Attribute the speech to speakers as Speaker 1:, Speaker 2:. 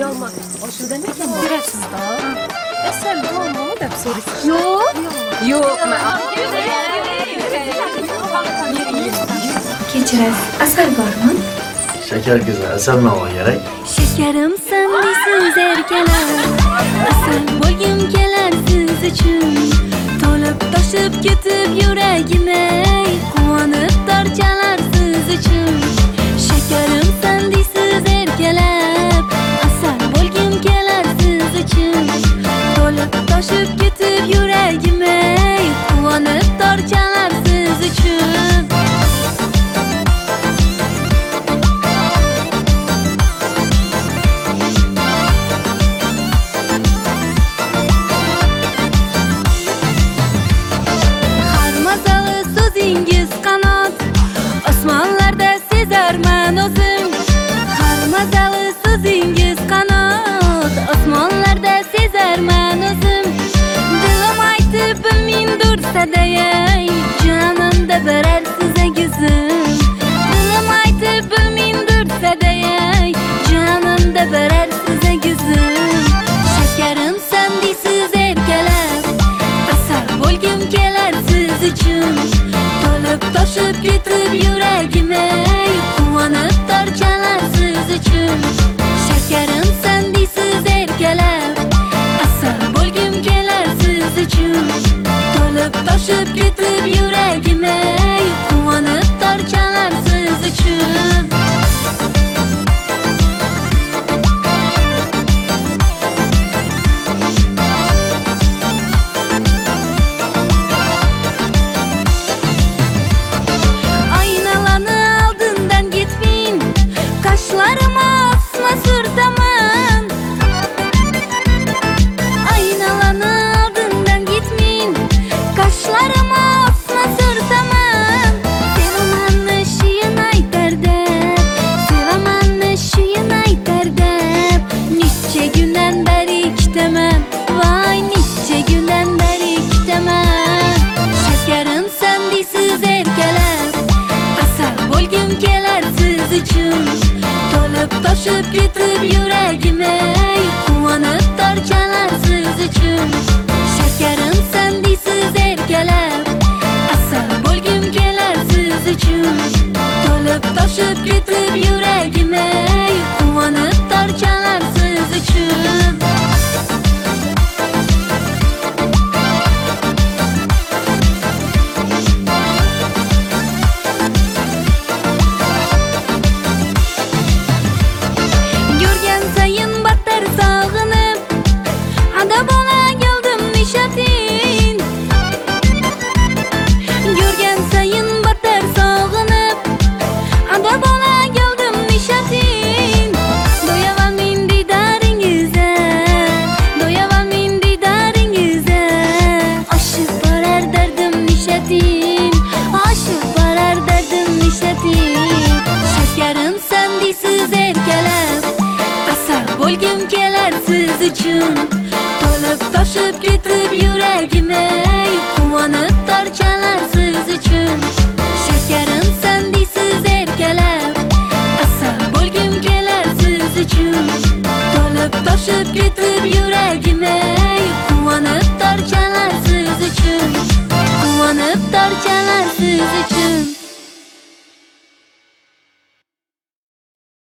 Speaker 1: Uyalma. Aşırıda ne ki? Girersiz daha. Sen bu olmalı da soruyorsun.
Speaker 2: Yok.
Speaker 1: Yok.
Speaker 2: Kechirasiz. Asal bormi?
Speaker 3: Şeker kızı, asal mı var gerek?
Speaker 2: Şekerim sen desiz erkeler. Asal bo'lgim kelar siz uchun. To'lib toshib ketib yuragime. Quvonib torchalar siz uchun. Şekerim sen desiz erkeler. Asal bo'lgim kelar siz uchun. To'lib toshib ketib yuragime. Quvonib torchalar siz uchun. So'zingiz qanot, osmonlarda sezarman o'zim. Har mazali so'zingiz qanot, osmonlarda sezarman o'zim. Dilim aytib bilmindirsa-da-yay, jonimda birarsiz egizim. Dilim aytib bilmindirsa-da-yay, jonimda birarsiz egizim. Shakarim sen deysiz erkalab, asal bo'lgim kelar siz uchun. To'lib toshib ketib yuragime, quvonib torchalar siz uchun. Shakarim sen deysiz erkalab, asal bo'lgim kelar siz uchun. To'lib toshib ketib yuragime, quvonib torchalar siz uchun. Kaşlarıma asma sürtemem. Aynalanı ardından gitmeyin. Kaşlarıma asma sürtemem. Sevamanı şiyin aytar dep, sevamanı şiyin aytar dep. Nice günden beri kitemem, vay nice günden beri kitemem. Şekerim sen deysiz erkelep, asal bo'lgim kelar siz uchun. To'lib toshib ketib yuragime, quvonib torchalar siz uchun. Shakarim sen deysiz erkalab, asal bo'lgim kelar siz uchun. To'lib toshib ketib yuragime, quvonib torchalar siz uchun. Şekerim sen deysiz erkalab, asal bo'lgim kelar siz uchun. To'lib toshib ketib yuragime, quvonib torchalar siz uchun. Shakarim sen deysiz erkalab, asal bo'lgim kelar siz uchun. To'lib toshib ketib yuragime, quvonib torchalar siz uchun. Quvonib torchalar siz uchun.